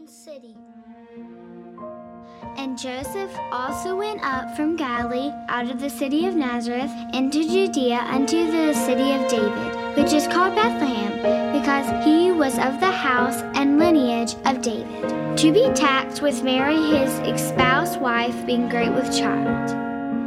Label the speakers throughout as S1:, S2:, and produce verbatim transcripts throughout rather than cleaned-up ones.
S1: own city. And Joseph also went up from Galilee out of the city of Nazareth into Judea unto the city of David, which is called Bethlehem, because he was of the house and lineage of David, to be taxed with Mary his espoused wife, being great with child.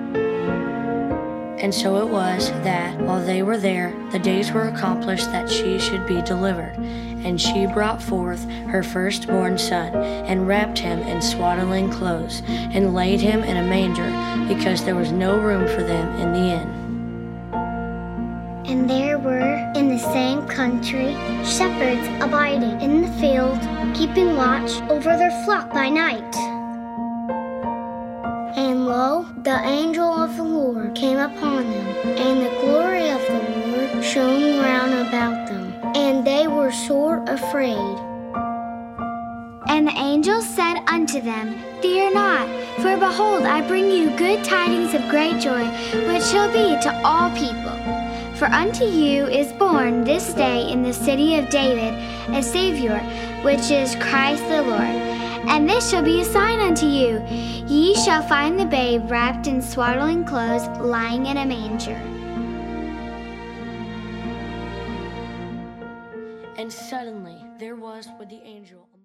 S2: And so it was that, while they were there, the days were accomplished that she should be delivered. And she brought forth her firstborn son, and wrapped him in swaddling clothes, and laid him in a manger, because there was no room for them in the inn.
S1: And there were in the same country shepherds abiding in the field, keeping watch over their flock by night. And lo, the angel of the Lord came upon them, and the glory of the Lord shone round about them, and they were sore afraid. And the angel said unto them, Fear not, for behold, I bring you good tidings of great joy, which shall be to all people. For unto you is born this day in the city of David a Savior, which is Christ the Lord. And this shall be a sign unto you. Ye shall find the babe wrapped in swaddling clothes, lying in a manger.
S2: And suddenly there was with the angel